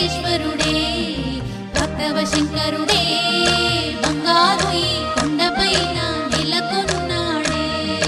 విశ్వేశ్వరుడే భక్తవ శంకరుడే బంగారు ఈ కొండపైన నెలకొన్నాడే.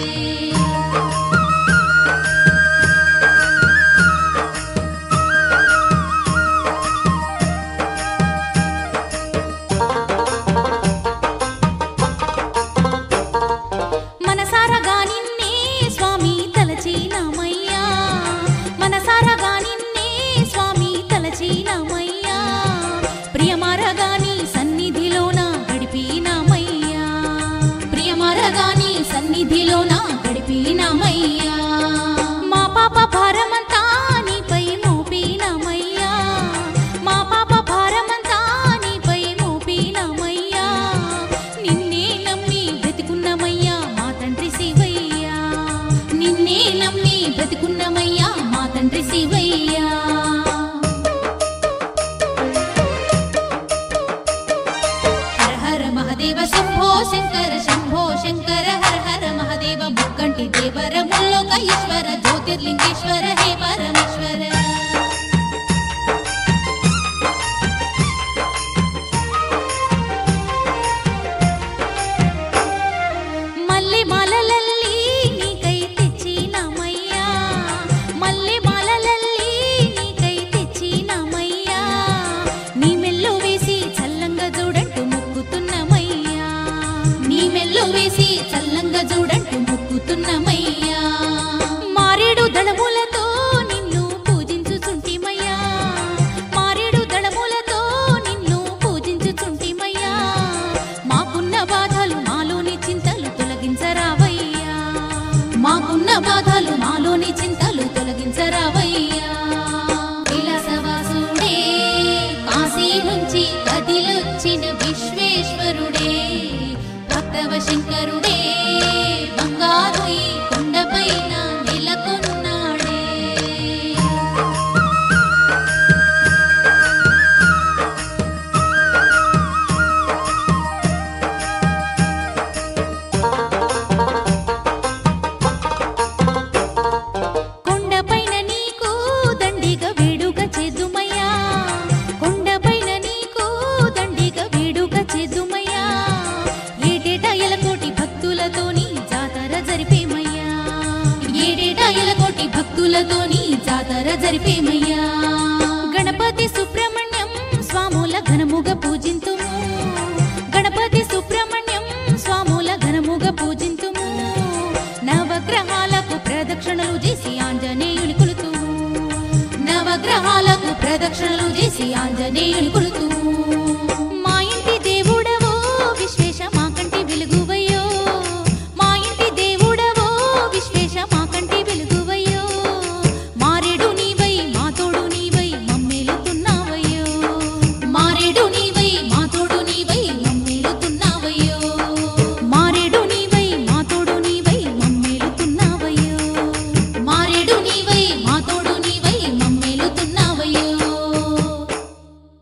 మనసారగా నిన్నే స్వామి తలచినామయ్యా, మనసారగా నిన్నే స్వామి తలచినామయ్యా, ప్రియమారగా నీ సన్నిధిలోన గడిపినామయ్యా, ప్రియమారగా నీ సన్నిధిలోన గడిపినామయ్యా. మా పాప భారమంతా నీపై మోపినామయ్యా, మా పాప భారమంతా నీపై మోపినామయ్యా, నిన్నే నమ్మి బ్రతికున్నమయ్యా మా తండ్రి శివయ్యా, నిన్నే నమ్మి బ్రతికున్నమయ్యా మా తండ్రి శివయ్యా. హర హర మహదేవ శంభో శంకర శంభో శంకర హర హర మహదేవ ముక్కంటి దేవర ముల్లోక ఈశ్వర జ్యోతిర్లింగేశ్వర హే పరమేశ్వర. మల్లె మాలలల్లి నీకై తెచ్చినామయ్యా, మల్లె మాలలల్లి నీకై తెచ్చినామయ్యా, నీ మెల్లో వేసి చల్లంగా చూడంటూ మొక్కుతున్నమయ్యా, నీ మెల్లో వేసి చల్లంగా చూడంటూ మొక్కుతున్నమయ్యా. మారేడు దళములతో నిన్ను పూజించుచుంటిమయ్యా, మారేడు దళములతో నిన్ను పూజించుచుంటిమయ్యా, మాకున్న బాధలు మాలోని చింతలు తొలగించరావయ్యా, మాకున్న బాధలు మాలోని చింతలు తొలగించరావయ్యా. విలాసవాసుడే కాశీ నుంచి కదిలొచ్చిన విశ్వేశ్వరుడే భక్తవ శంకరుడే బంగారు ఈ కొండపైన నెలకొన్నాడే. కొండపైన నీకు దండిగా వేడుక చేద్దుమయ్యా, కొండపైన నీకు దండిగా వేడుక చేద్దుమయ్యా, ఏటేటా ఎలకోటి భక్తులతోని జాతర జరిపేమయ్యా, ఏటేటా ఎలకోటి భక్తులతోని జాతర జరిపేమయ్యా. గణపతి సుబ్రహ్మణ్యం స్వాముల ఘనముగా పూజింతుము, గణపతి సుబ్రహ్మణ్యం స్వాముల ఘనముగా పూజింతుము, నవగ్రహాలకు ప్రదక్షిణలు చేసి ఆంజనేయుని కొలుతుము, నవగ్రహాలకు ప్రదక్షిణలు చేసి ఆంజనేయుని కొలుతుము.